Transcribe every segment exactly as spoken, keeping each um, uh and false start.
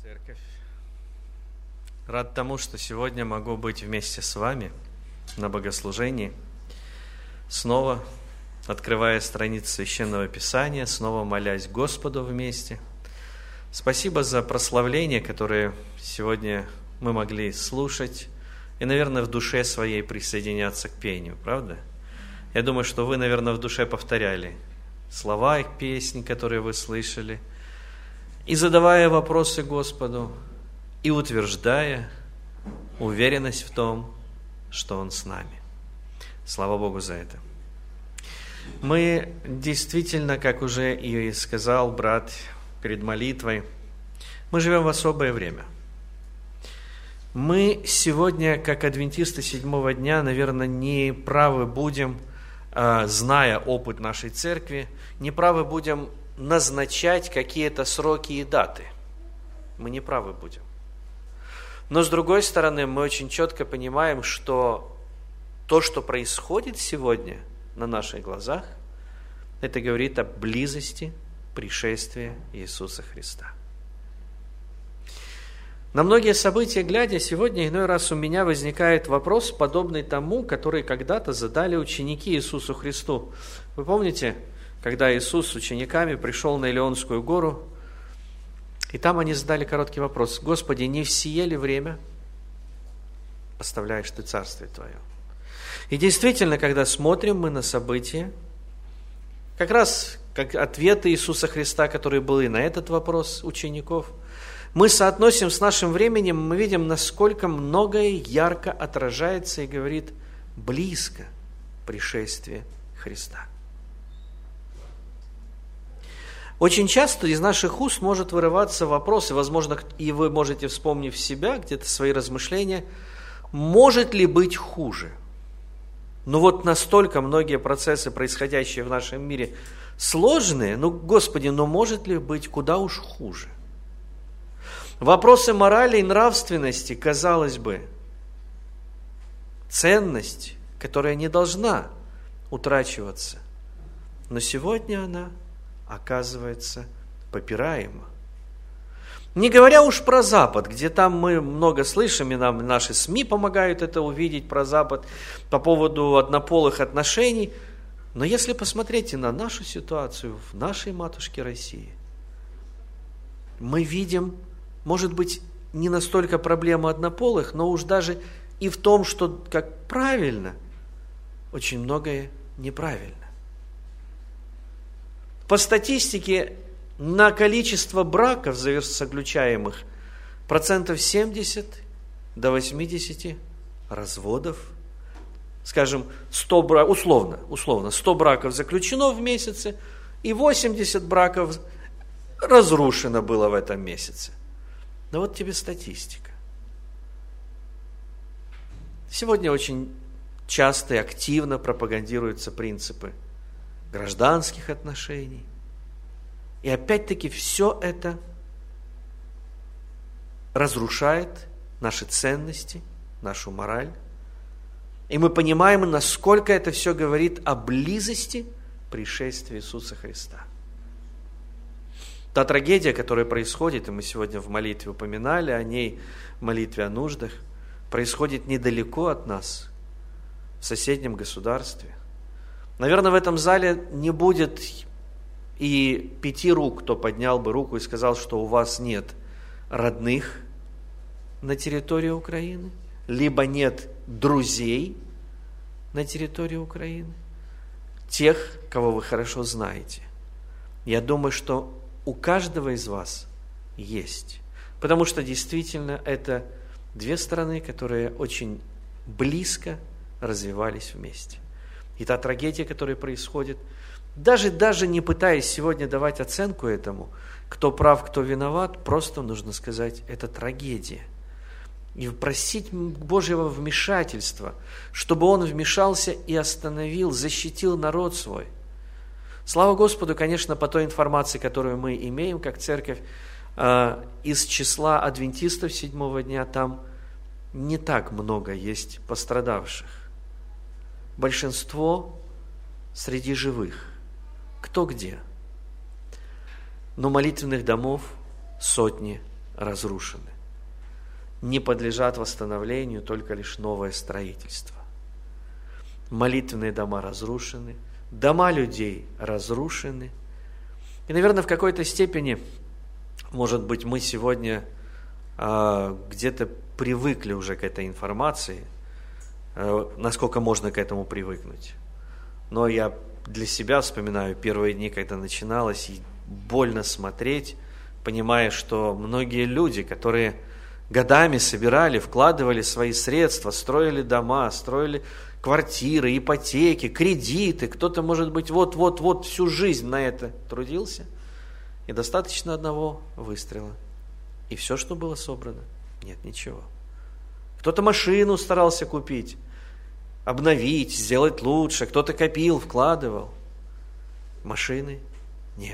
Церковь. Рад тому, что сегодня могу быть вместе с вами на богослужении, снова открывая страницы Священного Писания, снова молясь Господу вместе. Спасибо за прославление, которое сегодня мы могли слушать и, наверное, в душе своей присоединяться к пению, правда? Я думаю, что вы, наверное, в душе повторяли слова их песни, которые вы слышали, и задавая вопросы Господу, и утверждая уверенность в том, что Он с нами. Слава Богу за это. Мы действительно, как уже и сказал брат перед молитвой, мы живем в особое время. Мы сегодня, как адвентисты седьмого дня, наверное, не правы будем, зная опыт нашей церкви, не правы будем назначать какие-то сроки и даты. Мы не правы будем. Но, с другой стороны, мы очень четко понимаем, что то, что происходит сегодня на наших глазах, это говорит о близости пришествия Иисуса Христа. На многие события глядя, сегодня иной раз у меня возникает вопрос, подобный тому, который когда-то задали ученики Иисусу Христу. Вы помните, когда Иисус с учениками пришел на Илионскую гору, и там они задали короткий вопрос: «Господи, не в сие ли время поставляешь Ты Царствие Твое?» И действительно, когда смотрим мы на события, как раз как ответы Иисуса Христа, которые были на этот вопрос учеников, мы соотносим с нашим временем, мы видим, насколько многое ярко отражается и говорит: близко пришествие Христа. Очень часто из наших уст может вырываться вопрос, и, возможно, и вы можете, вспомнив себя, где-то свои размышления, может ли быть хуже? Ну вот настолько многие процессы, происходящие в нашем мире, сложные, ну, Господи, ну может ли быть куда уж хуже? Вопросы морали и нравственности, казалось бы, ценность, которая не должна утрачиваться, но сегодня она оказывается попираема. Не говоря уж про Запад, где там мы много слышим, и нам наши СМИ помогают это увидеть, про Запад, по поводу однополых отношений. Но если посмотреть и на нашу ситуацию в нашей матушке России, мы видим, может быть, не настолько проблема однополых, но уж даже и в том, что, как правильно, очень многое неправильно. По статистике, на количество браков заключаемых процентов семьдесят до восьмидесяти разводов. Скажем, сто брак, условно, условно, сто браков заключено в месяце, и восемьдесят браков разрушено было в этом месяце. Но вот тебе статистика. Сегодня очень часто и активно пропагандируются принципы гражданских отношений. И опять-таки все это разрушает наши ценности, нашу мораль. И мы понимаем, насколько это все говорит о близости пришествия Иисуса Христа. Та трагедия, которая происходит, и мы сегодня в молитве упоминали о ней, в молитве о нуждах, происходит недалеко от нас, в соседнем государстве. Наверное, в этом зале не будет и пяти рук, кто поднял бы руку и сказал, что у вас нет родных на территории Украины, либо нет друзей на территории Украины, тех, кого вы хорошо знаете. Я думаю, что у каждого из вас есть. Потому что действительно это две страны, которые очень близко развивались вместе. И та трагедия, которая происходит, даже, даже не пытаясь сегодня давать оценку этому, кто прав, кто виноват, просто нужно сказать, это трагедия. И просить Божьего вмешательства, чтобы Он вмешался и остановил, защитил народ свой. Слава Господу, конечно, по той информации, которую мы имеем, как церковь, из числа адвентистов седьмого дня, там не так много есть пострадавших. Большинство среди живых. Кто где? Но молитвенных домов сотни разрушены. Не подлежат восстановлению только лишь новое строительство. Молитвенные дома разрушены, дома людей разрушены. И, наверное, в какой-то степени, может быть, мы сегодня а, где-то привыкли уже к этой информации, а, насколько можно к этому привыкнуть. Но я для себя вспоминаю первые дни, когда начиналось, и больно смотреть, понимая, что многие люди, которые годами собирали, вкладывали свои средства, строили дома, строили квартиры, ипотеки, кредиты, кто-то, может быть, вот-вот-вот всю жизнь на это трудился, и достаточно одного выстрела. И все, что было собрано, нет ничего. Кто-то машину старался купить, обновить, сделать лучше, кто-то копил, вкладывал. Машины нет.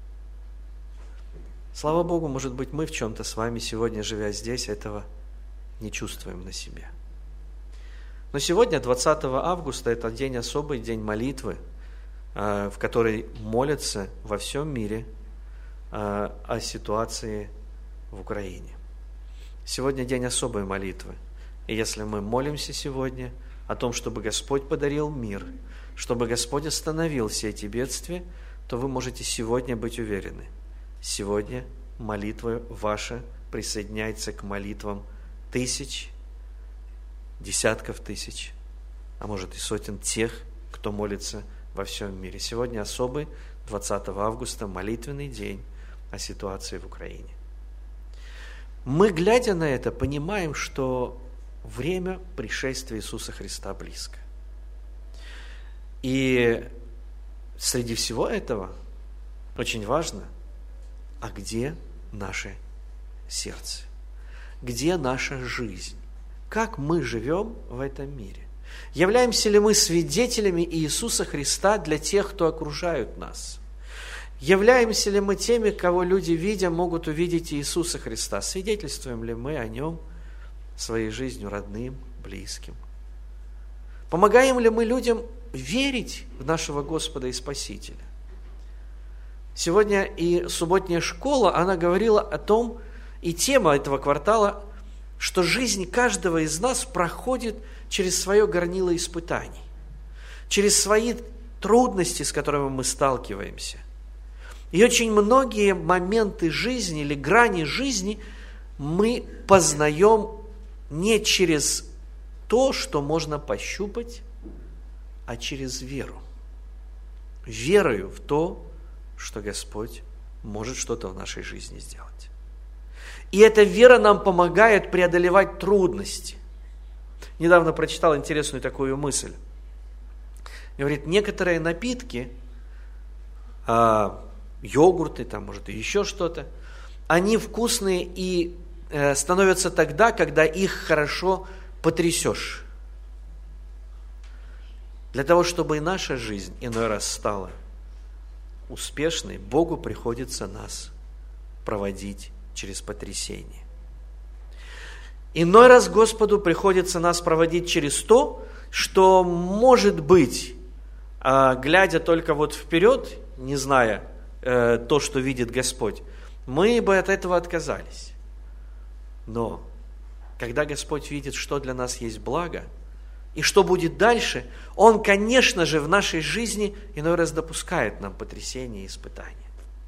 Слава Богу, может быть, мы в чем-то с вами сегодня, живя здесь, этого не чувствуем на себе. Но сегодня, двадцатого августа, это день особый, день молитвы, в который молятся во всем мире о ситуации в Украине. Сегодня день особой молитвы. И если мы молимся сегодня о том, чтобы Господь подарил мир, чтобы Господь остановил все эти бедствия, то вы можете сегодня быть уверены. Сегодня молитва ваша присоединяется к молитвам тысяч, десятков тысяч, а может и сотен тех, кто молится во всем мире. Сегодня особый, двадцатого августа, молитвенный день о ситуации в Украине. Мы, глядя на это, понимаем, что время пришествия Иисуса Христа близко. И среди всего этого очень важно, а где наше сердце? Где наша жизнь? Как мы живем в этом мире? Являемся ли мы свидетелями Иисуса Христа для тех, кто окружают нас? Являемся ли мы теми, кого люди, видя, могут увидеть Иисуса Христа? Свидетельствуем ли мы о Нем своей жизнью родным, близким? Помогаем ли мы людям верить в нашего Господа и Спасителя? Сегодня и субботняя школа, она говорила о том, и тема этого квартала, что жизнь каждого из нас проходит через свое горнило испытаний, через свои трудности, с которыми мы сталкиваемся. И очень многие моменты жизни или грани жизни мы познаем не через то, что можно пощупать, а через веру. Верою в то, что Господь может что-то в нашей жизни сделать. И эта вера нам помогает преодолевать трудности. Недавно прочитал интересную такую мысль. Говорит, некоторые напитки, а, йогурты, там, может, и еще что-то, они вкусные и э, становятся тогда, когда их хорошо потрясешь. Для того, чтобы и наша жизнь иной раз стала успешной, Богу приходится нас проводить через потрясение. Иной раз Господу приходится нас проводить через то, что, может быть, глядя только вот вперед, не зная то, что видит Господь, мы бы от этого отказались. Но когда Господь видит, что для нас есть благо, и что будет дальше, Он, конечно же, в нашей жизни иной раз допускает нам потрясения и испытания.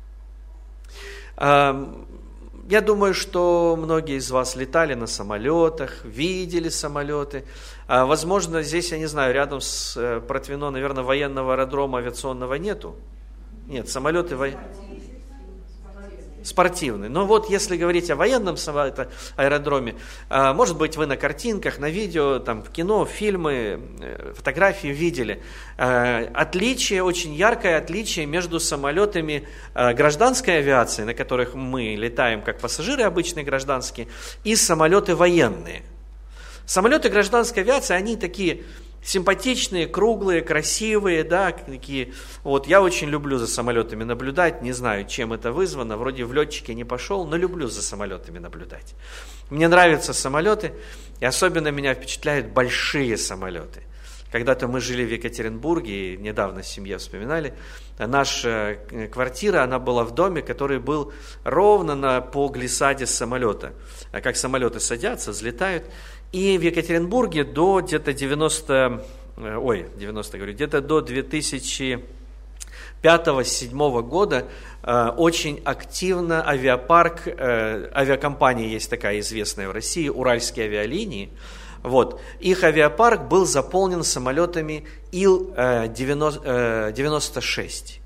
Я думаю, что многие из вас летали на самолетах, видели самолеты. Возможно, здесь, я не знаю, рядом с Протвино, наверное, военного аэродрома авиационного нету. Нет, самолеты военные. Спортивный. Но вот если говорить о военном аэродроме, может быть, вы на картинках, на видео, там, в кино, фильмы, фотографии видели. Отличие, очень яркое отличие между самолетами гражданской авиации, на которых мы летаем как пассажиры обычные гражданские, и самолеты военные. Самолеты гражданской авиации, они такие симпатичные, круглые, красивые, да, такие. Вот я очень люблю за самолетами наблюдать, не знаю, чем это вызвано, вроде в летчике не пошел, но люблю за самолетами наблюдать. Мне нравятся самолеты, и особенно меня впечатляют большие самолеты. Когда-то мы жили в Екатеринбурге, и недавно в семье вспоминали, наша квартира, она была в доме, который был ровно на, по глиссаде самолета. Как самолеты садятся, взлетают. И в Екатеринбурге до где-то девяносто, ой, девяносто, говорю, где-то до две тысячи пятого-две тысячи седьмого года э, очень активно авиапарк, э, авиакомпания есть такая известная в России, Уральские авиалинии. Вот. Их авиапарк был заполнен самолетами Ил девяносто шесть.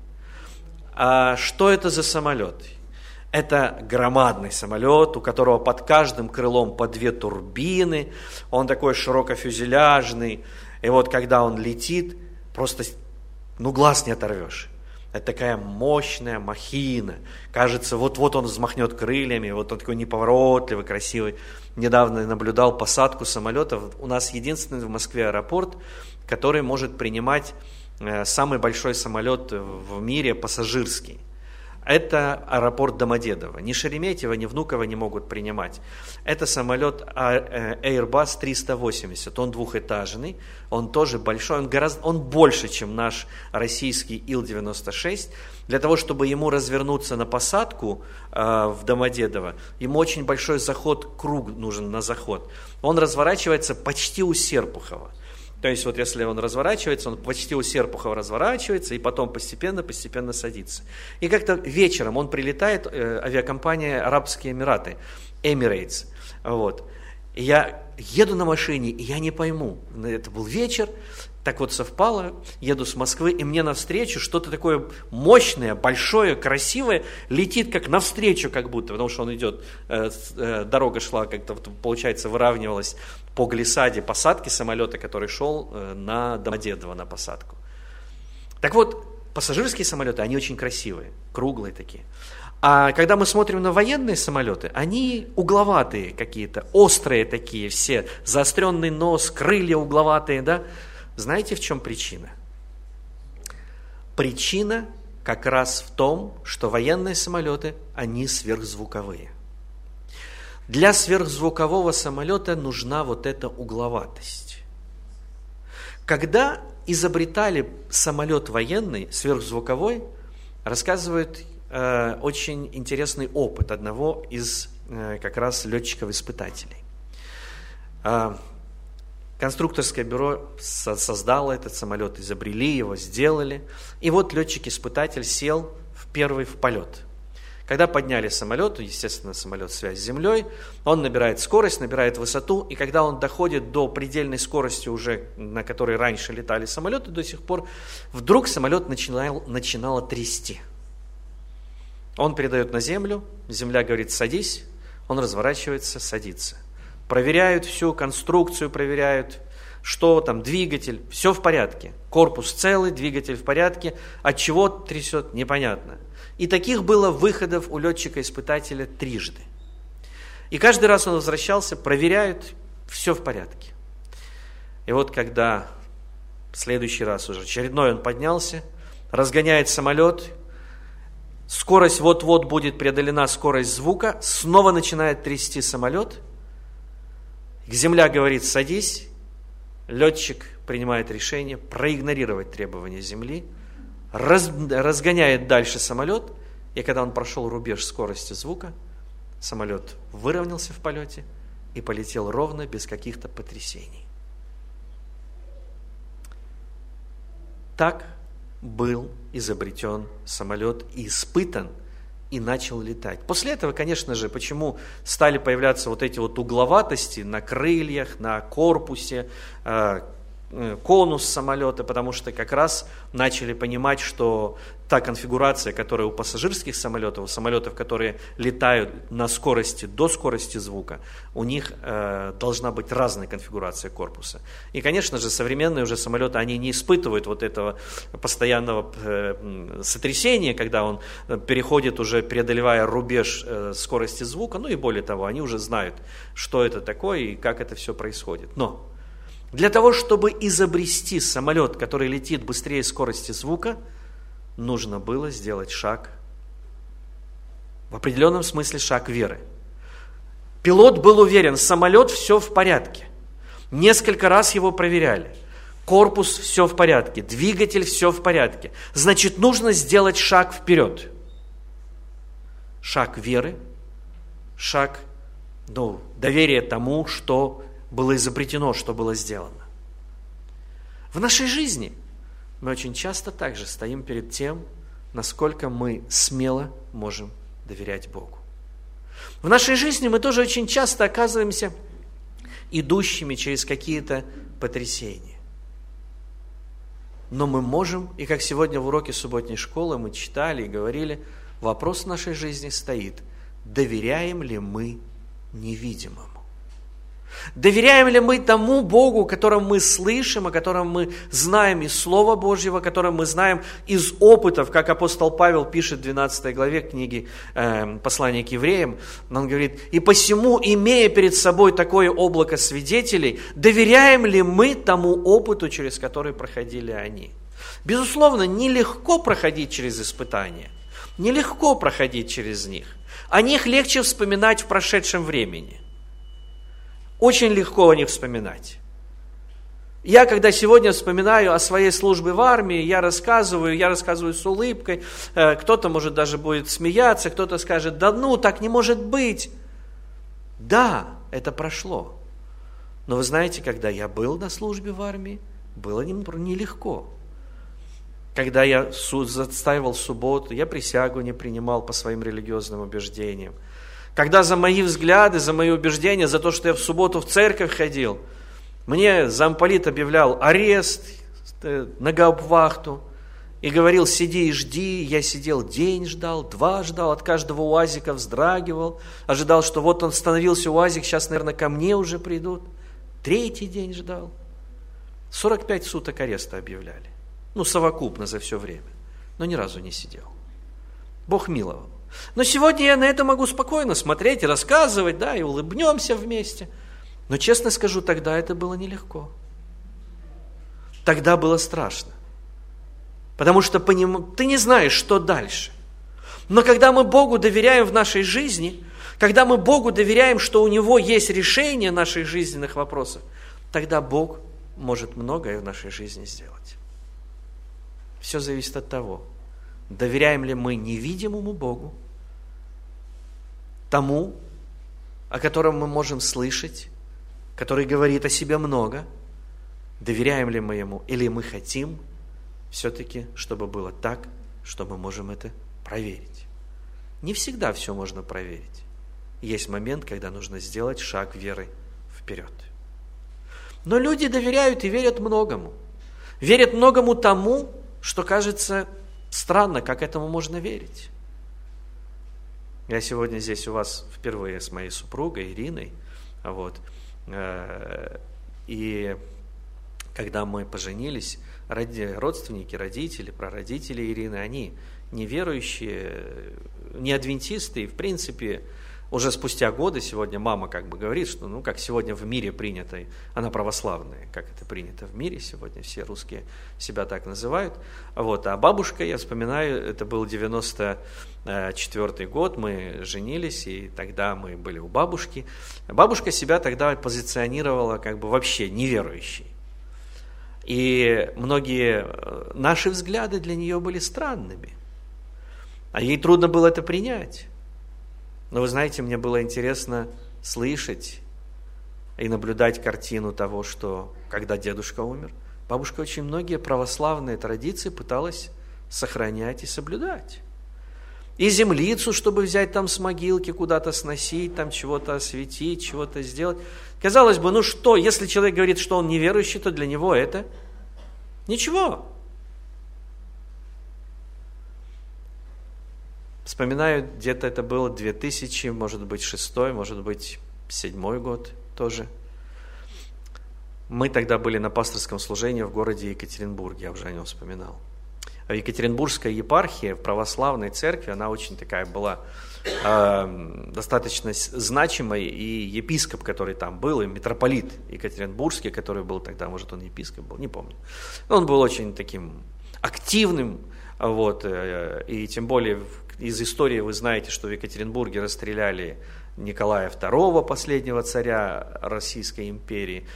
А что это за самолет? Это громадный самолет, у которого под каждым крылом по две турбины, он такой широкофюзеляжный, и вот когда он летит, просто ну глаз не оторвешь. Это такая мощная махина. Кажется, вот-вот он взмахнет крыльями, вот он такой неповоротливый, красивый. Недавно наблюдал посадку самолетов. У нас единственный в Москве аэропорт, который может принимать самый большой самолет в мире пассажирский. Это аэропорт Домодедово. Ни Шереметьево, ни Внуково не могут принимать. Это самолет Airbus триста восемьдесят. Он двухэтажный, он тоже большой, он, гораздо, он больше, чем наш российский Ил девяносто шесть. Для того, чтобы ему развернуться на посадку э, в Домодедово, ему очень большой заход, круг нужен на заход. Он разворачивается почти у Серпухова. То есть вот если он разворачивается, он почти у Серпухова разворачивается и потом постепенно-постепенно садится. И как-то вечером он прилетает, э, авиакомпания Арабские Эмираты, Emirates. Вот. И я еду на машине, и я не пойму, это был вечер, так вот совпало, еду с Москвы, и мне навстречу что-то такое мощное, большое, красивое, летит как навстречу как будто, потому что он идет, э, э, дорога шла, как-то, получается, выравнивалась по глиссаде посадки самолета, который шел э, на Домодедово на посадку. Так вот, пассажирские самолеты, они очень красивые, круглые такие. А когда мы смотрим на военные самолеты, они угловатые какие-то, острые такие все, заостренный нос, крылья угловатые, да? Знаете, в чем причина? Причина как раз в том, что военные самолеты, они сверхзвуковые. Для сверхзвукового самолета нужна вот эта угловатость. Когда изобретали самолет военный, сверхзвуковой, рассказывают э, очень интересный опыт одного из э, как раз летчиков-испытателей. Э, Конструкторское бюро создало этот самолет, изобрели его, сделали. И вот летчик-испытатель сел в первый в полет. Когда подняли самолет, естественно, самолет связь с землей, он набирает скорость, набирает высоту, и когда он доходит до предельной скорости, уже на которой раньше летали самолеты до сих пор, вдруг самолет начинал, начинало трясти. Он передает на землю, земля говорит «садись», он разворачивается, садится. Проверяют всю конструкцию, проверяют, что там, двигатель, все в порядке. Корпус целый, двигатель в порядке. От чего трясет, непонятно. И таких было выходов у летчика-испытателя трижды. И каждый раз он возвращался, проверяют, все в порядке. И вот когда в следующий раз уже очередной он поднялся, разгоняет самолет, скорость вот-вот будет преодолена, скорость звука, снова начинает трясти самолет, земля говорит «садись», летчик принимает решение проигнорировать требования земли, раз, разгоняет дальше самолет, и когда он прошел рубеж скорости звука, самолет выровнялся в полете и полетел ровно, без каких-то потрясений. Так был изобретен самолет и испытан, и начал летать. После этого, конечно же, почему стали появляться вот эти вот угловатости на крыльях, на корпусе, э, конус самолета, потому что как раз начали понимать, что та конфигурация, которая у пассажирских самолетов, у самолетов, которые летают на скорости до скорости звука, у них э, должна быть разная конфигурация корпуса. И, конечно же, современные уже самолеты, они не испытывают вот этого постоянного э, сотрясения, когда он переходит уже, преодолевая рубеж э, скорости звука, ну и более того, они уже знают, что это такое и как это все происходит. Но для того, чтобы изобрести самолет, который летит быстрее скорости звука, нужно было сделать шаг, в определенном смысле шаг веры. Пилот был уверен, самолет все в порядке. Несколько раз его проверяли. корпус все в порядке, двигатель все в порядке. Значит, нужно сделать шаг вперед. Шаг веры, шаг ну, доверия тому, что было изобретено, что было сделано. В нашей жизни мы очень часто также стоим перед тем, насколько мы смело можем доверять Богу. В нашей жизни мы тоже очень часто оказываемся идущими через какие-то потрясения. Но мы можем, и как сегодня в уроке субботней школы мы читали и говорили, вопрос в нашей жизни стоит, доверяем ли мы невидимому? Доверяем ли мы тому Богу, о котором мы слышим, о котором мы знаем из Слова Божьего, о котором мы знаем из опытов, как апостол Павел пишет в двенадцатой главе книги э, послания к евреям, он говорит, «И посему, имея перед собой такое облако свидетелей, доверяем ли мы тому опыту, через который проходили они?» Безусловно, нелегко проходить через испытания, нелегко проходить через них. О них легче вспоминать в прошедшем времени. Очень легко о них вспоминать. Я, когда сегодня вспоминаю о своей службе в армии, я рассказываю, я рассказываю с улыбкой, кто-то, может, даже будет смеяться, кто-то скажет, да ну, так не может быть. Да, это прошло. Но вы знаете, когда я был на службе в армии, было нелегко. Когда я отстаивал субботу, я присягу не принимал по своим религиозным убеждениям. Когда за мои взгляды, за мои убеждения, за то, что я в субботу в церковь ходил, мне замполит объявлял арест на гауптвахту и говорил, сиди и жди. Я сидел день ждал, два ждал, от каждого уазика вздрагивал, ожидал, что вот он становился уазик, сейчас, наверное, ко мне уже придут. Третий день ждал. сорок пять суток ареста объявляли. Ну, совокупно за все время. Но ни разу не сидел. Бог миловал. Но сегодня я на это могу спокойно смотреть и рассказывать, да, и улыбнемся вместе. Но, честно скажу, тогда это было нелегко. Тогда было страшно. Потому что поним... ты не знаешь, что дальше. Но когда мы Богу доверяем в нашей жизни, когда мы Богу доверяем, что у Него есть решение наших жизненных вопросов, тогда Бог может многое в нашей жизни сделать. Все зависит от того, доверяем ли мы невидимому Богу, тому, о котором мы можем слышать, который говорит о себе много, доверяем ли мы Ему, или мы хотим все-таки, чтобы было так, что мы можем это проверить. Не всегда все можно проверить. Есть момент, когда нужно сделать шаг веры вперед. Но люди доверяют и верят многому. Верят многому тому, что кажется странно, как этому можно верить. Я сегодня здесь у вас впервые с моей супругой Ириной. Вот. И когда мы поженились, родственники, родители, прародители Ирины, они неверующие, не адвентисты, и в принципе уже спустя годы сегодня мама как бы говорит, что ну как сегодня в мире принято, она православная, как это принято в мире сегодня, все русские себя так называют. Вот. А бабушка, я вспоминаю, это был девяносто четвёртый год, мы женились, и тогда мы были у бабушки. Бабушка себя тогда позиционировала как бы вообще неверующей. И многие наши взгляды для нее были странными. А ей трудно было это принять. Но вы знаете, мне было интересно слышать и наблюдать картину того, что когда дедушка умер, бабушка очень многие православные традиции пыталась сохранять и соблюдать. И землицу, чтобы взять там с могилки, куда-то сносить, там чего-то осветить, чего-то сделать. Казалось бы, ну что, если человек говорит, что он неверующий, то для него это ничего. Вспоминаю, где-то это было две тысячи, может быть, шестой, может быть, седьмой год тоже. Мы тогда были на пасторском служении в городе Екатеринбурге, я уже о нем вспоминал. Екатеринбургская епархия в православной церкви, она очень такая была э, достаточно значимой, и епископ, который там был, и митрополит Екатеринбургский, который был тогда, может, он епископ был, не помню. Он был очень таким активным, вот, э, и тем более из истории вы знаете, что в Екатеринбурге расстреляли Николая второго, последнего царя Российской империи.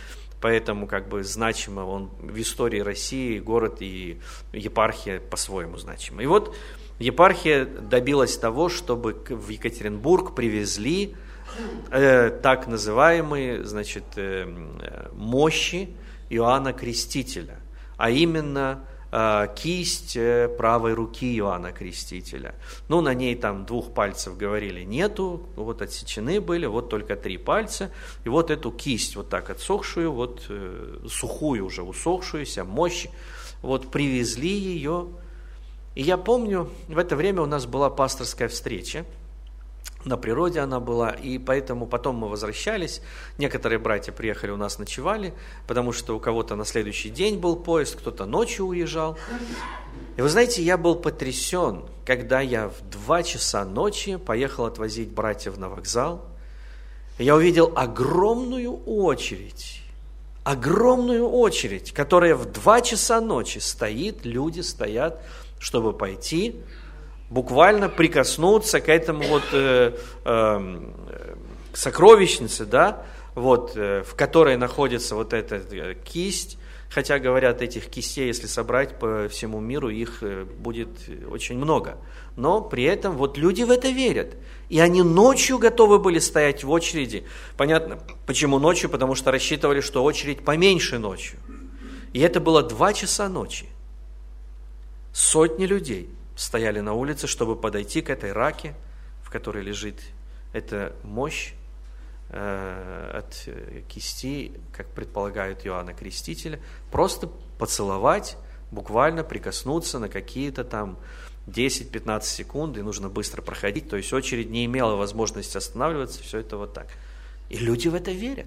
поэтому как бы значимо он в истории России, город и епархия по-своему значима. И вот епархия добилась того, чтобы в Екатеринбург привезли э, так называемые, значит, э, мощи Иоанна Крестителя, а именно э, кисть э, правой руки Иоанна Крестителя. Ну, на ней там двух пальцев, говорили, нету, вот отсечены были, вот только три пальца, и вот эту кисть вот так отсохшую, вот э, сухую уже, усохшуюся, мощь, вот привезли ее. И я помню, в это время у нас была пасторская встреча, на природе она была, и поэтому потом мы возвращались, некоторые братья приехали у нас, ночевали, потому что у кого-то на следующий день был поезд, кто-то ночью уезжал. И вы знаете, я был потрясен, когда я в два часа ночи поехал отвозить братьев на вокзал, и я увидел огромную очередь, огромную очередь, которая в два часа ночи стоит, люди стоят, чтобы пойти, буквально прикоснуться к этому вот э, э, сокровищнице, да, вот, э, в которой находится вот эта кисть, хотя, говорят, этих кистей, если собрать по всему миру, их э, будет очень много. Но при этом вот люди в это верят. И они ночью готовы были стоять в очереди. Понятно, почему ночью? Потому что рассчитывали, что очередь поменьше ночью. И это было два часа ночи. Сотни людей стояли на улице, чтобы подойти к этой раке, в которой лежит эта мощь э, от кисти, как предполагают Иоанна Крестителя, просто поцеловать, буквально прикоснуться на какие-то там десять-пятнадцать секунд, и нужно быстро проходить, то есть очередь не имела возможности останавливаться, все это вот так. И люди в это верят.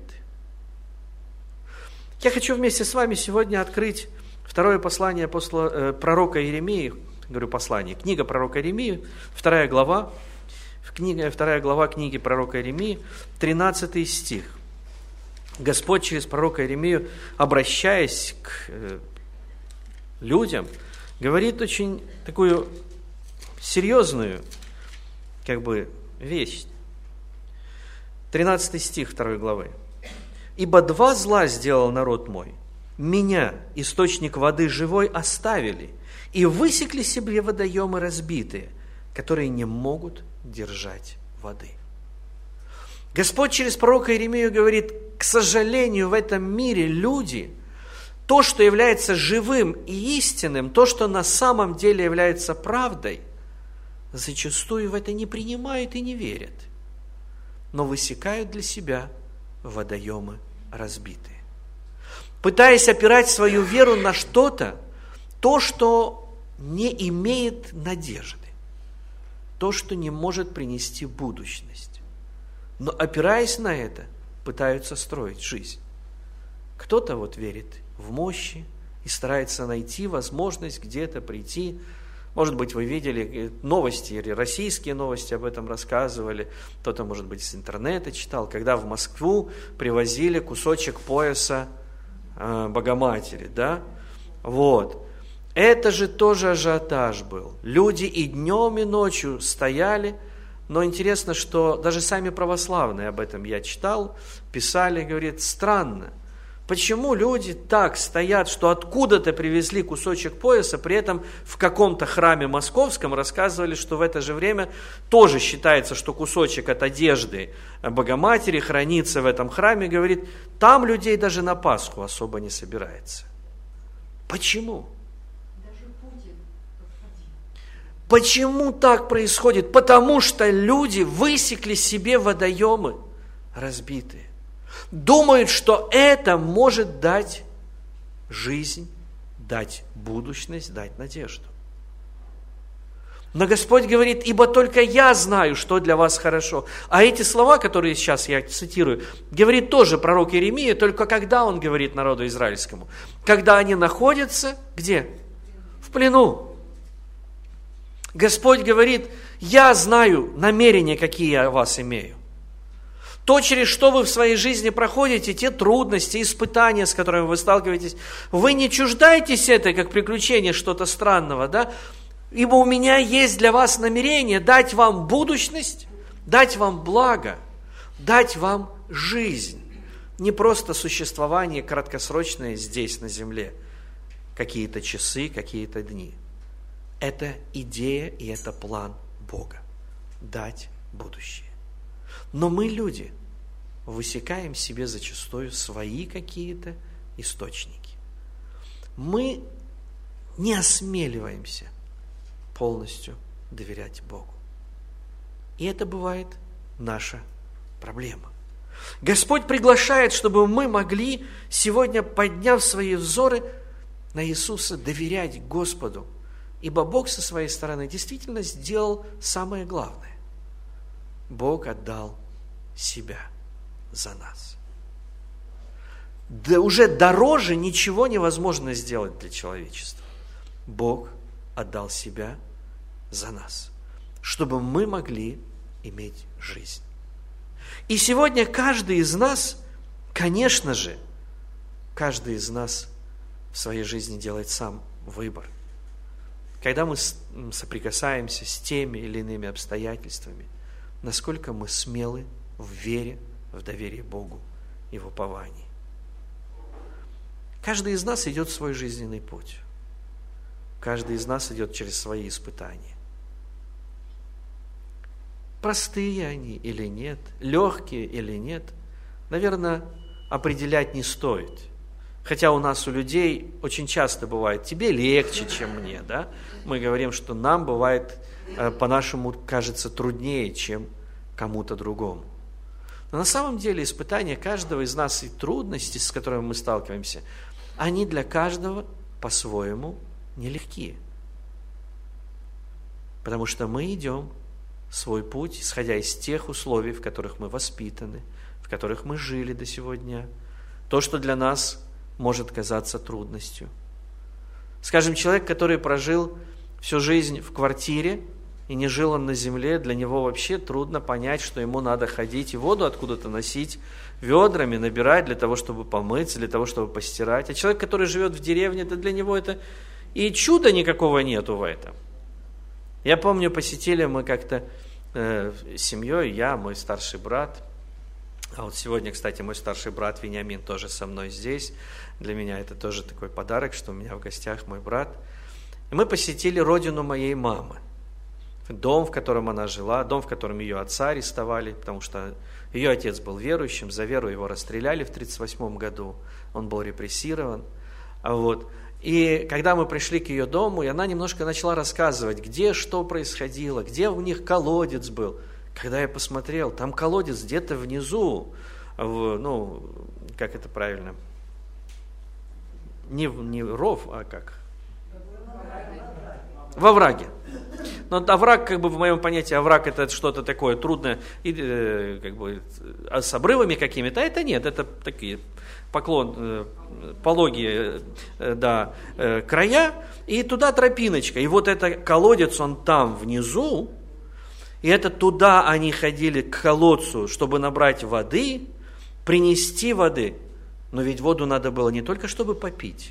Я хочу вместе с вами сегодня открыть второе послание апостола, э, пророка Иеремии, говорю послание, книга пророка Иеремии, вторая глава, в книге, вторая глава книги пророка Иеремии, тринадцатый стих. Господь через пророка Иеремию, обращаясь к э, людям, говорит очень такую серьезную, как бы, вещь. тринадцатый стих второй главы. «Ибо два зла сделал народ мой. Меня, источник воды живой, оставили, и высекли себе водоемы разбитые, которые не могут держать воды». Господь через пророка Иеремию говорит, к сожалению, в этом мире люди, то, что является живым и истинным, то, что на самом деле является правдой, зачастую в это не принимают и не верят, но высекают для себя водоемы разбитые, пытаясь опирать свою веру на что-то, то, что не имеет надежды, то, что не может принести будущность. Но опираясь на это, пытаются строить жизнь. Кто-то вот верит в мощи и старается найти возможность где-то прийти. Может быть, вы видели новости, или российские новости об этом рассказывали, кто-то, может быть, с интернета читал, когда в Москву привозили кусочек пояса э, Богоматери, да? Вот. Это же тоже ажиотаж был. Люди и днем, и ночью стояли, но интересно, что даже сами православные, об этом я читал, писали, говорит, странно. Почему люди так стоят, что откуда-то привезли кусочек пояса, при этом в каком-то храме московском рассказывали, что в это же время тоже считается, что кусочек от одежды Богоматери хранится в этом храме, говорит, там людей даже на Пасху особо не собирается. Почему? Даже Путин подходил. Почему так происходит? Потому что люди высекли себе водоемы разбитые. Думают, что это может дать жизнь, дать будущность, дать надежду. Но Господь говорит, ибо только я знаю, что для вас хорошо. А эти слова, которые сейчас я цитирую, говорит тоже пророк Иеремия, только когда он говорит народу израильскому? Когда они находятся где? В плену. Господь говорит, я знаю намерения, какие я о вас имею. То, через что вы в своей жизни проходите, те трудности, испытания, с которыми вы сталкиваетесь, вы не чуждаетесь этой, как приключение, что-то странного, да? Ибо у меня есть для вас намерение дать вам будущность, дать вам благо, дать вам жизнь. не просто существование краткосрочное здесь, на земле, какие-то часы, какие-то дни. Это идея и это план Бога – дать будущее. Но мы, люди, высекаем себе зачастую свои какие-то источники. Мы не осмеливаемся полностью доверять Богу. И это бывает наша проблема. Господь приглашает, чтобы мы могли сегодня, подняв свои взоры на Иисуса, доверять Господу, ибо Бог со своей стороны действительно сделал самое главное. Бог отдал себя за нас. Да уже дороже ничего невозможно сделать для человечества. Бог отдал себя за нас, чтобы мы могли иметь жизнь. И сегодня каждый из нас, конечно же, каждый из нас в своей жизни делает сам выбор. Когда мы соприкасаемся с теми или иными обстоятельствами, насколько мы смелы в вере, в доверии Богу и в уповании. Каждый из нас идет свой жизненный путь. Каждый из нас идет через свои испытания. Простые они или нет, легкие или нет, наверное, определять не стоит. Хотя у нас, у людей, очень часто бывает, тебе легче, чем мне, да? Мы говорим, что нам бывает, по-нашему, кажется труднее, чем кому-то другому. Но на самом деле испытания каждого из нас и трудности, с которыми мы сталкиваемся, они для каждого по-своему нелегкие. Потому что мы идем свой путь, исходя из тех условий, в которых мы воспитаны, в которых мы жили до сего дня. То, что для нас может казаться трудностью. Скажем, человек, который прожил всю жизнь в квартире и не жил он на земле, для него вообще трудно понять, что ему надо ходить и воду откуда-то носить, ведрами набирать для того, чтобы помыться, для того, чтобы постирать. А человек, который живет в деревне, да для него это и чуда никакого нету в этом. Я помню, посетили мы как-то э, семьей, я, мой старший брат. А вот сегодня, кстати, мой старший брат Вениамин тоже со мной здесь. Для меня это тоже такой подарок, что у меня в гостях мой брат. И мы посетили родину моей мамы. Дом, в котором она жила, дом, в котором ее отца арестовали, потому что ее отец был верующим, за веру его расстреляли в тридцать восьмом году, он был репрессирован. Вот. И когда мы пришли к ее дому, и она немножко начала рассказывать, где что происходило, где у них колодец был. Когда я посмотрел, там колодец где-то внизу, в, ну, как это правильно, не, не ров, а как? Во овраге. Но овраг, как бы в моем понятии, овраг это что-то такое трудное, и, э, как бы с обрывами какими-то, а это нет, это такие поклон, э, пологие э, да, э, края, и туда тропиночка. И вот это колодец, он там внизу, и это туда они ходили к колодцу, чтобы набрать воды, принести воды. Но ведь воду надо было не только, чтобы попить,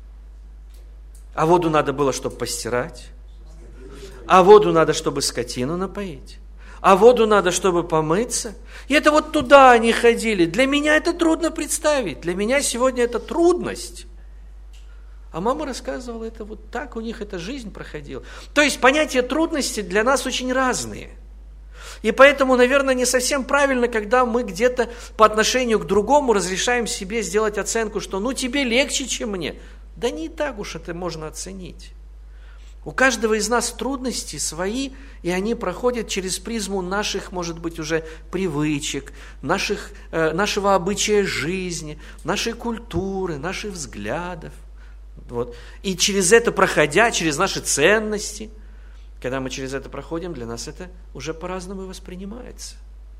а воду надо было, чтобы постирать, а воду надо, чтобы скотину напоить, а воду надо, чтобы помыться. И это вот туда они ходили. Для меня это трудно представить. Для меня сегодня это трудность. А мама рассказывала, это вот так у них эта жизнь проходила. То есть понятия трудности для нас очень разные. И поэтому, наверное, не совсем правильно, когда мы где-то по отношению к другому разрешаем себе сделать оценку, что ну тебе легче, чем мне. Да не так уж это можно оценить. У каждого из нас трудности свои, и они проходят через призму наших, может быть, уже привычек, наших, э, нашего обычая жизни, нашей культуры, наших взглядов. Вот. И через это проходя, через наши ценности, когда мы через это проходим, для нас это уже по-разному воспринимается.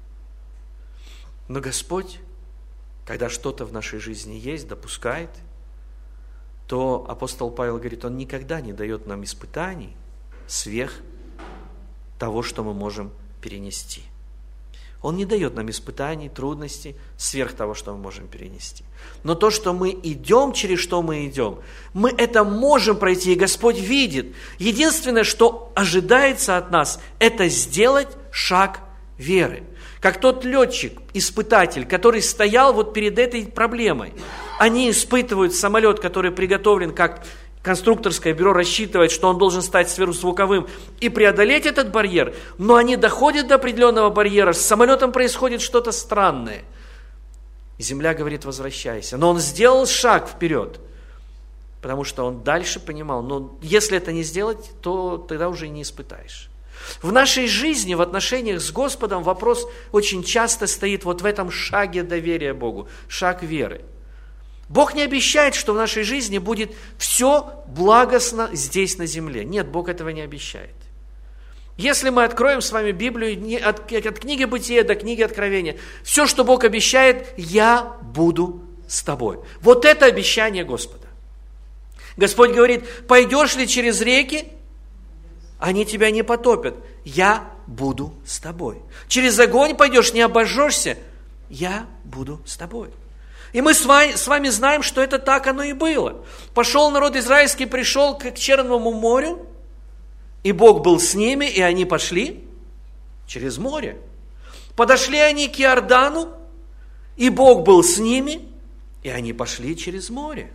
Но Господь, когда что-то в нашей жизни есть, допускает, то апостол Павел говорит, он никогда не дает нам испытаний сверх того, что мы можем перенести. Он не дает нам испытаний, трудностей сверх того, что мы можем перенести. Но то, что мы идем, через что мы идем, мы это можем пройти, и Господь видит. Единственное, что ожидается от нас, это сделать шаг веры. Как тот летчик, испытатель, который стоял вот перед этой проблемой. Они испытывают самолет, который приготовлен, как конструкторское бюро рассчитывает, что он должен стать сверхзвуковым и преодолеть этот барьер, но они доходят до определенного барьера, с самолетом происходит что-то странное. Земля говорит: возвращайся. Но он сделал шаг вперед, потому что он дальше понимал, но если это не сделать, то тогда уже не испытаешь. В нашей жизни, в отношениях с Господом вопрос очень часто стоит вот в этом шаге доверия Богу, шаг веры. Бог не обещает, что в нашей жизни будет все благостно здесь на земле. Нет, Бог этого не обещает. Если мы откроем с вами Библию от, от книги Бытия до книги Откровения, все, что Бог обещает: я буду с тобой. Вот это обещание Господа. Господь говорит: пойдешь ли через реки, они тебя не потопят. Я буду с тобой. Через огонь пойдешь, не обожжешься. Я буду с тобой. И мы с вами, с вами знаем, что это так оно и было. Пошел народ израильский, пришел к Черному морю, и Бог был с ними, и они пошли через море. Подошли они к Иордану, и Бог был с ними, и они пошли через море.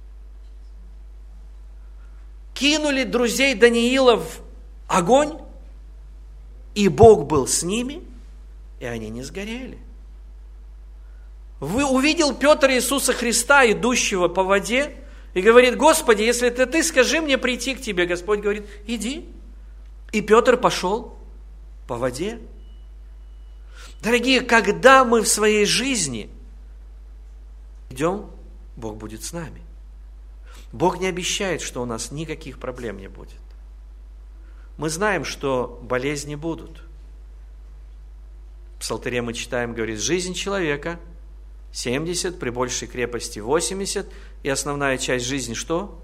Кинули друзей Даниила в огонь, и Бог был с ними, и они не сгорели. Вы увидел Петр Иисуса Христа, идущего по воде, и говорит: Господи, если это ты, скажи мне прийти к тебе. Господь говорит: иди. И Петр пошел по воде. Дорогие, когда мы в своей жизни идем, Бог будет с нами. Бог не обещает, что у нас никаких проблем не будет. Мы знаем, что болезни будут. В Псалтыре мы читаем, говорит: жизнь человека семьдесят, при большей крепости восемьдесят, и основная часть жизни что?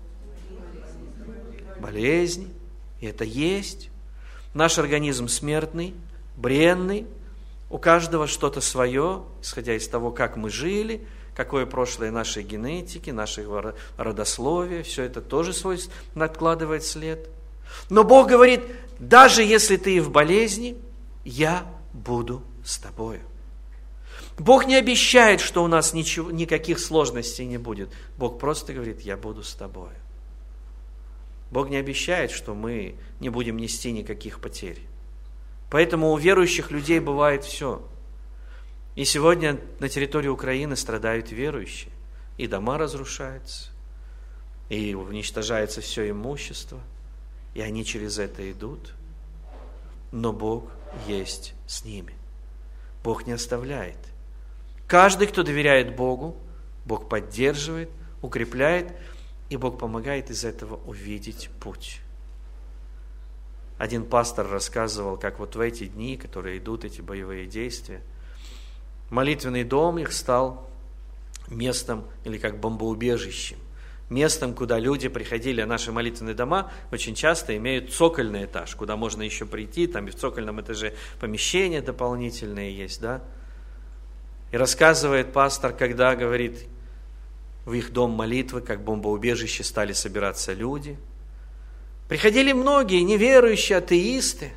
Болезни. И это есть. Наш организм смертный, бренный, у каждого что-то свое, исходя из того, как мы жили, какое прошлое нашей генетики, нашего родословия, все это тоже свой накладывает след. Но Бог говорит: даже если ты и в болезни, я буду с тобою. Бог не обещает, что у нас ничего, никаких сложностей не будет. Бог просто говорит: я буду с тобою. Бог не обещает, что мы не будем нести никаких потерь. Поэтому у верующих людей бывает все. И сегодня на территории Украины страдают верующие. И дома разрушаются, и уничтожается все имущество. И они через это идут. Но Бог есть с ними. Бог не оставляет. Каждый, кто доверяет Богу, Бог поддерживает, укрепляет, и Бог помогает из этого увидеть путь. Один пастор рассказывал, как вот в эти дни, которые идут, эти боевые действия, молитвенный дом их стал местом, или как бомбоубежищем, местом, куда люди приходили. А наши молитвенные дома очень часто имеют цокольный этаж, куда можно еще прийти, там и в цокольном этаже помещения дополнительные есть, да. И рассказывает пастор, когда, говорит, в их дом молитвы, как бомбоубежище, стали собираться люди. Приходили многие неверующие, атеисты.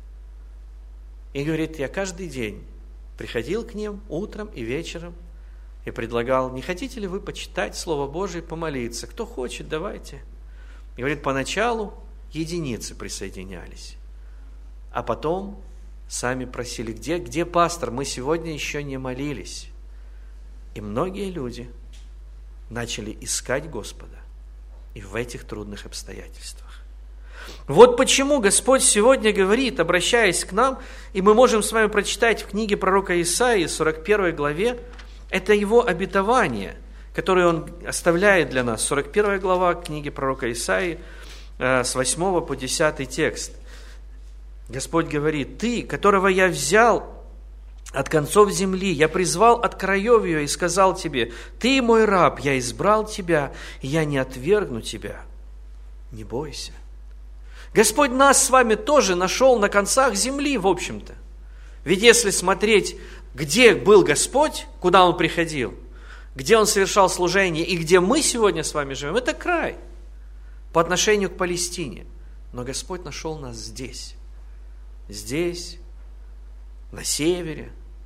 И говорит: я каждый день приходил к ним утром и вечером и предлагал: не хотите ли вы почитать Слово Божие, помолиться? Кто хочет, давайте. И говорит, поначалу единицы присоединялись, а потом сами просили: где, где пастор? Мы сегодня еще не молились. И многие люди начали искать Господа и в этих трудных обстоятельствах. Вот почему Господь сегодня говорит, обращаясь к нам, и мы можем с вами прочитать в книге пророка Исаии, сорок первой главе, это его обетование, которое он оставляет для нас. сорок первая глава книги пророка Исаии, с восьмого по десятый текст. Господь говорит: «Ты, которого я взял от концов земли, я призвал от краев ее и сказал тебе: ты мой раб, я избрал тебя, и я не отвергну тебя. Не бойся». Господь нас с вами тоже нашел на концах земли, в общем-то. Ведь если смотреть, где был Господь, куда Он приходил, где Он совершал служение и где мы сегодня с вами живем, это край по отношению к Палестине. Но Господь нашел нас здесь, здесь, на севере,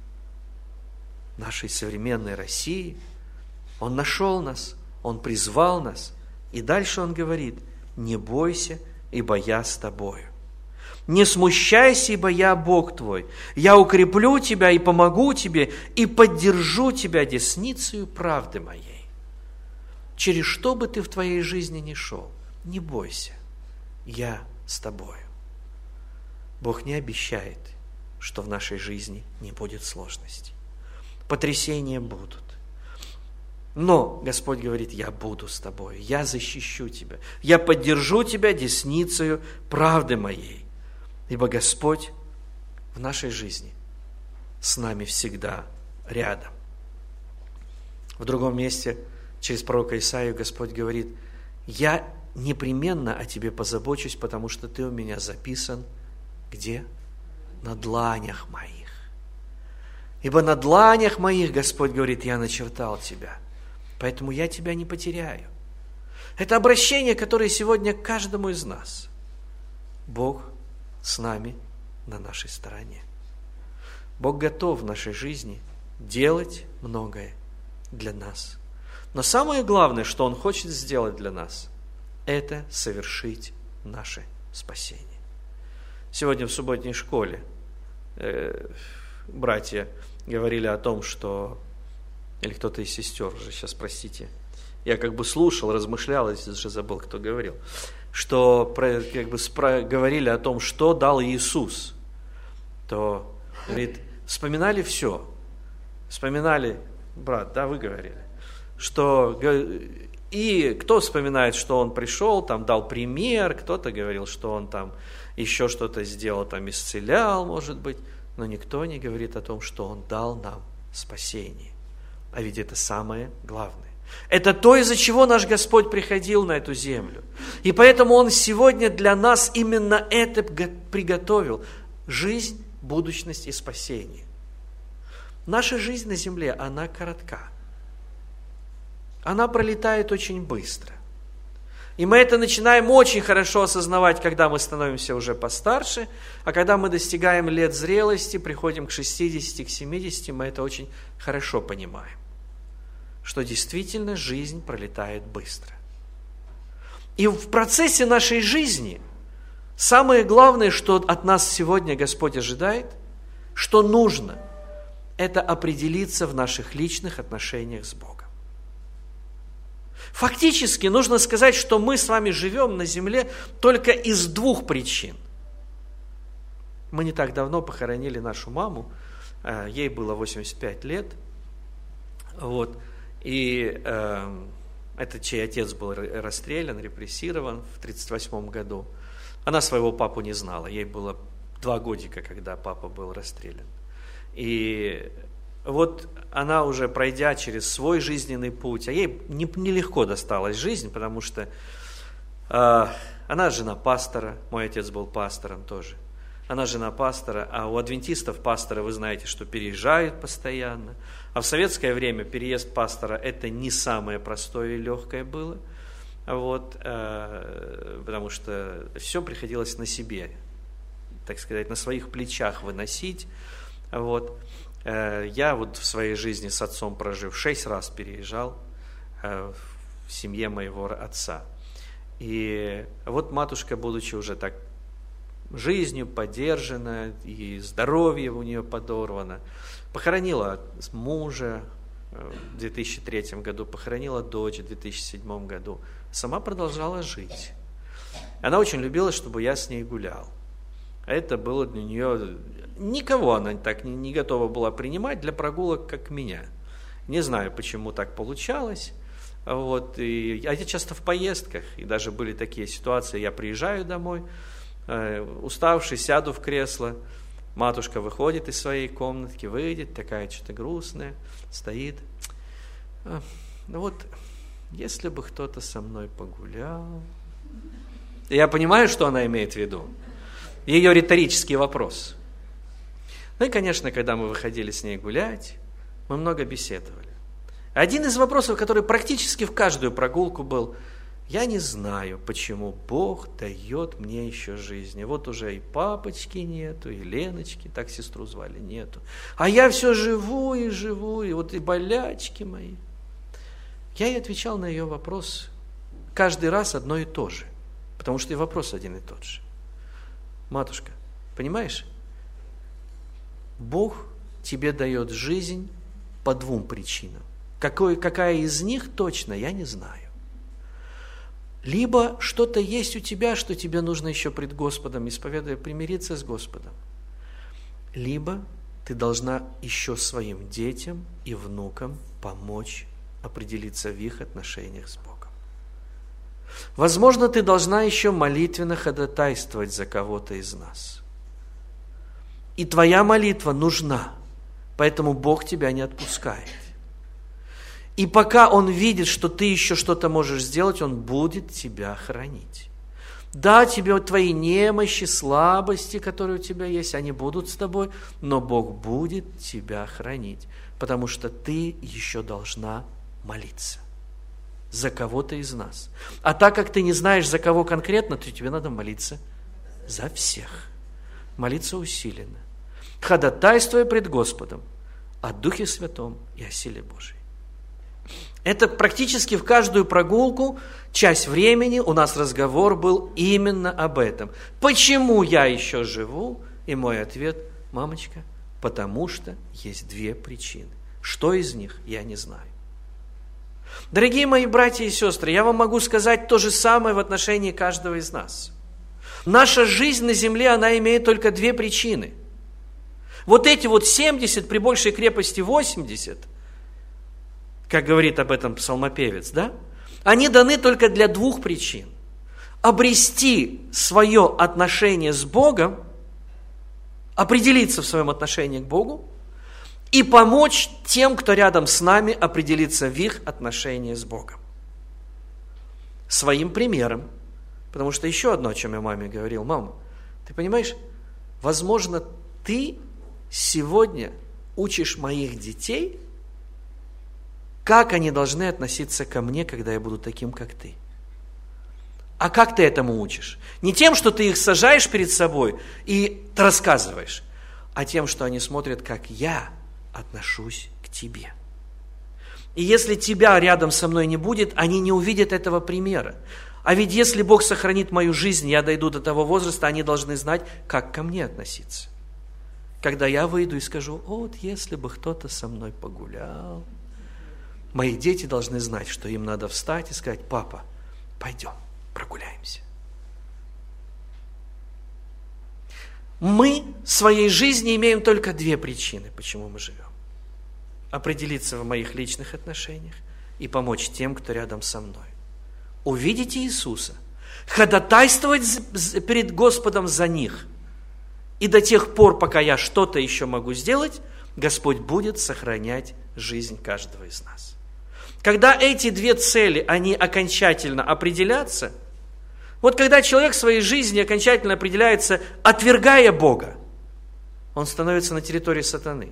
нашей современной России. Он нашел нас, Он призвал нас. И дальше Он говорит: не бойся, ибо я с тобою. Не смущайся, ибо я Бог твой. Я укреплю тебя и помогу тебе, и поддержу тебя десницею правды моей. Через что бы ты в твоей жизни ни шел, не бойся, я с тобою. Бог не обещает, что в нашей жизни не будет сложностей. Потрясения будут. Но Господь говорит: я буду с тобой, я защищу тебя, я поддержу тебя десницею правды моей. Ибо Господь в нашей жизни с нами всегда рядом. В другом месте через пророка Исаию Господь говорит: я непременно о тебе позабочусь, потому что ты у меня записан где? На дланях моих. Ибо на дланях моих, Господь говорит, я начертал тебя, поэтому я тебя не потеряю. Это обращение, которое сегодня к каждому из нас. Бог с нами на нашей стороне. Бог готов в нашей жизни делать многое для нас. Но самое главное, что Он хочет сделать для нас, это совершить наше спасение. Сегодня в субботней школе э, братья говорили о том, что, или кто-то из сестер уже, сейчас простите, я как бы слушал, размышлял, и уже забыл, кто говорил, что про, как бы спро, говорили о том, что дал Иисус, то, говорит, вспоминали все, вспоминали, брат, да, вы говорили, что, и кто вспоминает, что Он пришел, там дал пример, кто-то говорил, что Он там еще что-то сделал, там исцелял, может быть, но никто не говорит о том, что Он дал нам спасение. А ведь это самое главное. Это то, из-за чего наш Господь приходил на эту землю. И поэтому Он сегодня для нас именно это приготовил. Жизнь, будущность и спасение. Наша жизнь на земле, она коротка. Она пролетает очень быстро. И мы это начинаем очень хорошо осознавать, когда мы становимся уже постарше, а когда мы достигаем лет зрелости, приходим к шестидесяти, к семидесяти, мы это очень хорошо понимаем, что действительно жизнь пролетает быстро. И в процессе нашей жизни самое главное, что от нас сегодня Господь ожидает, что нужно, это определиться в наших личных отношениях с Богом. Фактически нужно сказать, что мы с вами живем на земле только из двух причин. Мы не так давно похоронили нашу маму, ей было восемьдесят пять лет, вот, и э, это чей отец был расстрелян, репрессирован в тридцать восьмом году. Она своего папу не знала, ей было два годика, когда папа был расстрелян. И вот она уже, пройдя через свой жизненный путь, а ей нелегко досталась жизнь, потому что э, она жена пастора, мой отец был пастором тоже, она жена пастора, а у адвентистов пасторы, вы знаете, что переезжают постоянно, а в советское время переезд пастора это не самое простое и легкое было, вот, э, потому что все приходилось на себе, так сказать, на своих плечах выносить, вот. Я вот в своей жизни с отцом прожив, шесть раз переезжал в семье моего отца. И вот матушка, будучи уже так жизнью поддержана, и здоровье у нее подорвано, похоронила мужа в две тысячи третьем году, похоронила дочь в две тысячи седьмом году, сама продолжала жить. Она очень любила, чтобы я с ней гулял. А это было для нее... Никого она так не, не готова была принимать для прогулок, как меня. Не знаю, почему так получалось. Вот, и, а я часто в поездках, и даже были такие ситуации, я приезжаю домой, э, уставший, сяду в кресло, матушка выходит из своей комнатки, выйдет, такая что-то грустная, стоит. А, ну вот, если бы кто-то со мной погулял... И я понимаю, что она имеет в виду. Ее риторический вопрос. Ну и, конечно, когда мы выходили с ней гулять, мы много беседовали. Один из вопросов, который практически в каждую прогулку был: Я не знаю, почему Бог дает мне еще жизнь. И вот уже и папочки нету, и Леночки, так сестру звали, нету. А я все живу и живу, и вот и болячки мои. Я ей отвечал на ее вопрос каждый раз одно и то же, потому что и вопрос один и тот же. Матушка, понимаешь, Бог тебе дает жизнь по двум причинам. Какой, какая из них точно, я не знаю. Либо что-то есть у тебя, что тебе нужно еще пред Господом, исповедуя, примириться с Господом. Либо ты должна еще своим детям и внукам помочь определиться в их отношениях с Богом. Возможно, ты должна еще молитвенно ходатайствовать за кого-то из нас. И твоя молитва нужна, поэтому Бог тебя не отпускает. И пока Он видит, что ты еще что-то можешь сделать, Он будет тебя хранить. Да, тебе твои немощи, слабости, которые у тебя есть, они будут с тобой, но Бог будет тебя хранить, потому что ты еще должна молиться за кого-то из нас. А так как ты не знаешь, за кого конкретно, то тебе надо молиться за всех. Молиться усиленно, ходатайствуя пред Господом о Духе Святом и о силе Божией. Это практически в каждую прогулку, часть времени у нас разговор был именно об этом. Почему я еще живу? И мой ответ, мамочка, потому что есть две причины. Что из них, я не знаю. Дорогие мои братья и сестры, я вам могу сказать то же самое в отношении каждого из нас. Наша жизнь на земле, она имеет только две причины. Вот эти вот семьдесят при большей крепости восемьдесят, как говорит об этом псалмопевец, да? Они даны только для двух причин. Обрести свое отношение с Богом, определиться в своем отношении к Богу и помочь тем, кто рядом с нами, определиться в их отношении с Богом. Своим примером. Потому что еще одно, о чем я маме говорил. Мама, ты понимаешь, возможно, ты сегодня учишь моих детей, как они должны относиться ко мне, когда я буду таким, как ты. А как ты этому учишь? Не тем, что ты их сажаешь перед собой и рассказываешь, а тем, что они смотрят, как я отношусь к тебе. И если тебя рядом со мной не будет, они не увидят этого примера. А ведь если Бог сохранит мою жизнь, я дойду до того возраста, они должны знать, как ко мне относиться. Когда я выйду и скажу, вот если бы кто-то со мной погулял, мои дети должны знать, что им надо встать и сказать, папа, пойдем, прогуляемся. Мы в своей жизни имеем только две причины, почему мы живем. Определиться в моих личных отношениях и помочь тем, кто рядом со мной. Увидеть Иисуса, ходатайствовать перед Господом за них. И до тех пор, пока я что-то еще могу сделать, Господь будет сохранять жизнь каждого из нас. Когда эти две цели, они окончательно определятся, вот когда человек в своей жизни окончательно определяется, отвергая Бога, он становится на территории сатаны.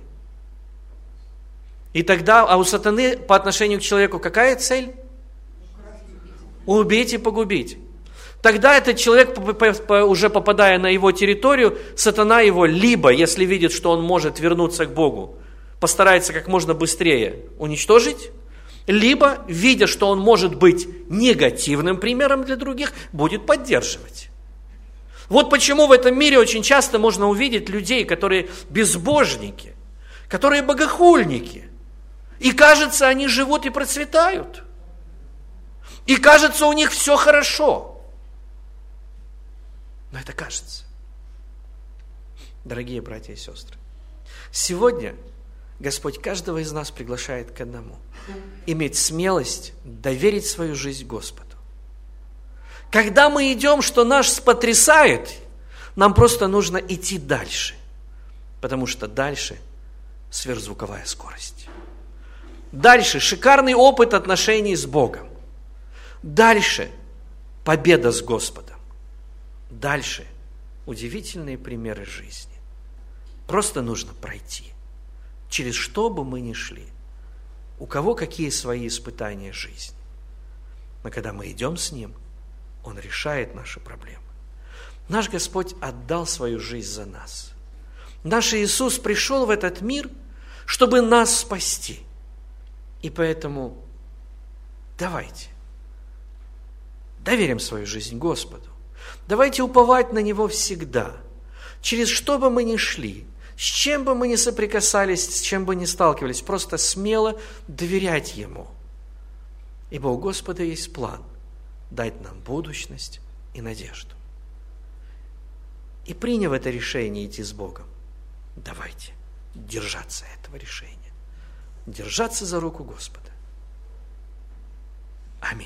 И тогда, а у сатаны по отношению к человеку какая цель? Убить и погубить. Тогда этот человек, уже попадая на его территорию, сатана его либо, если видит, что он может вернуться к Богу, постарается как можно быстрее уничтожить, либо, видя, что он может быть негативным примером для других, будет поддерживать. Вот почему в этом мире очень часто можно увидеть людей, которые безбожники, которые богохульники. И кажется, они живут и процветают. И кажется, у них все хорошо. Но это кажется. Дорогие братья и сестры, сегодня Господь каждого из нас приглашает к одному. Иметь смелость доверить свою жизнь Господу. Когда мы идем, что нас потрясает, нам просто нужно идти дальше. Потому что дальше сверхзвуковая скорость. Дальше шикарный опыт отношений с Богом. Дальше победа с Господом. Дальше удивительные примеры жизни. Просто нужно пройти. Через что бы мы ни шли. У кого какие свои испытания жизни. Но когда мы идем с Ним, Он решает наши проблемы. Наш Господь отдал свою жизнь за нас. Наш Иисус пришел в этот мир, чтобы нас спасти. И поэтому давайте доверим свою жизнь Господу. Давайте уповать на Него всегда. Через что бы мы ни шли, с чем бы мы ни соприкасались, с чем бы ни сталкивались, просто смело доверять Ему. Ибо у Господа есть план дать нам будущность и надежду. И приняв это решение идти с Богом, давайте держаться этого решения. Держаться за руку Господа. Аминь.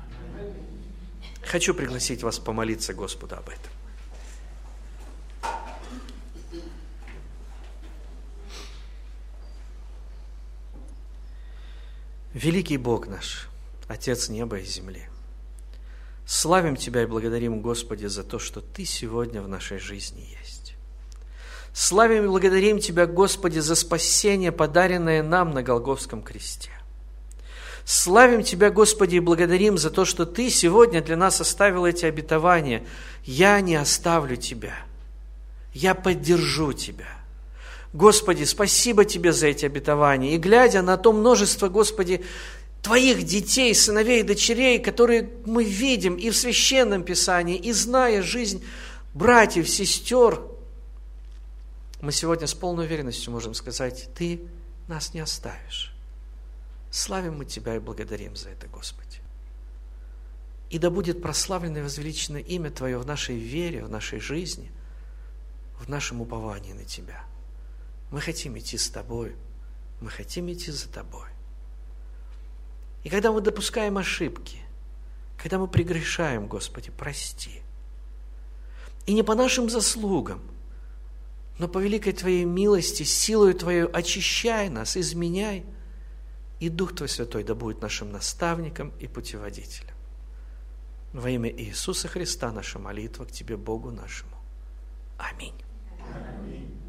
Хочу пригласить вас помолиться Господу об этом. Великий Бог наш, Отец неба и земли, славим Тебя и благодарим, Господи, за то, что Ты сегодня в нашей жизни есть. Славим и благодарим Тебя, Господи, за спасение, подаренное нам на Голгофском кресте. Славим Тебя, Господи, и благодарим за то, что Ты сегодня для нас оставил эти обетования. Я не оставлю Тебя, я поддержу Тебя. Господи, спасибо Тебе за эти обетования. И глядя на то множество, Господи, Твоих детей, сыновей и дочерей, которые мы видим и в Священном Писании, и зная жизнь братьев, сестер, мы сегодня с полной уверенностью можем сказать: Ты нас не оставишь. Славим мы Тебя и благодарим за это, Господи. И да будет прославлено и возвеличено имя Твое в нашей вере, в нашей жизни, в нашем уповании на Тебя. Мы хотим идти с Тобой, мы хотим идти за Тобой. И когда мы допускаем ошибки, когда мы прегрешаем, Господи, прости. И не по нашим заслугам, но по великой Твоей милости, силою Твоей очищай нас, изменяй, и Дух Твой Святой да будет нашим наставником и путеводителем. Во имя Иисуса Христа наша молитва к Тебе, Богу нашему. Аминь. Аминь.